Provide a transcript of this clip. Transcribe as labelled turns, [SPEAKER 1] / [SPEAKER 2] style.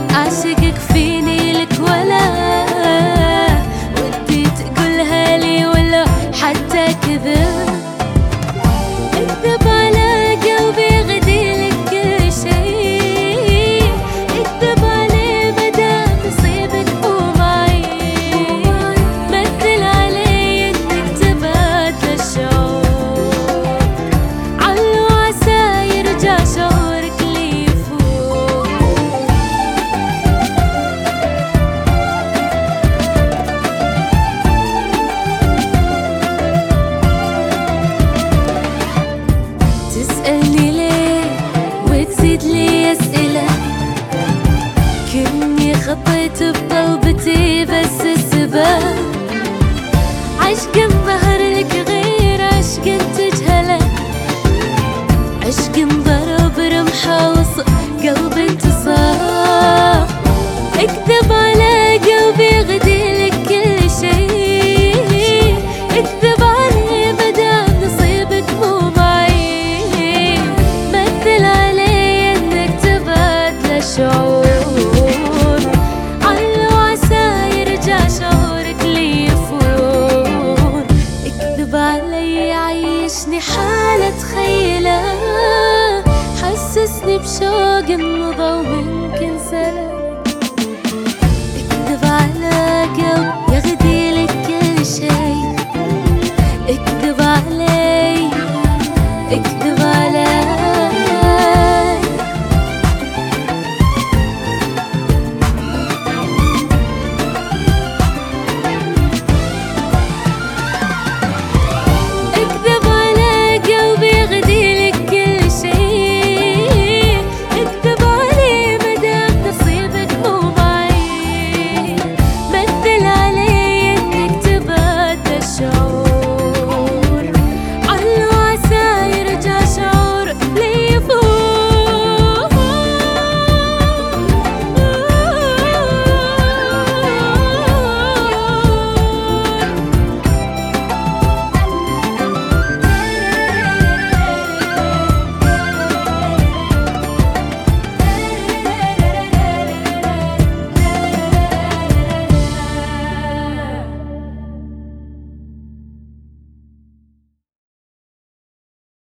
[SPEAKER 1] أعشقك فيني لك ولا ودي تقولها لي ولا حتى كذب. اكذب على قلبي غدي لك كل شي، اكذب عليه مدام نصيبك مو معي. مثل علي انك تبادل الشعور، علو عسى يرجع شعورك لي يفوق. تسألني ليه وتزيد لي أسئلة، كني خطيت بطلبتي بس السبب عشق انظهر لك غير عشق تجهله، عشق انضرب رمحه وصل قلب انتصار. اكذب على قلبي غدي لك كل شي، اكذب عليه مدام نصيبك مو معي. مثل علي انك تبادل شعور، علو عسى يرجع شعورك لي يفور. اكذب علي عيشني حالة تخيله، حسسني بشوق مضى ويمكن سنة.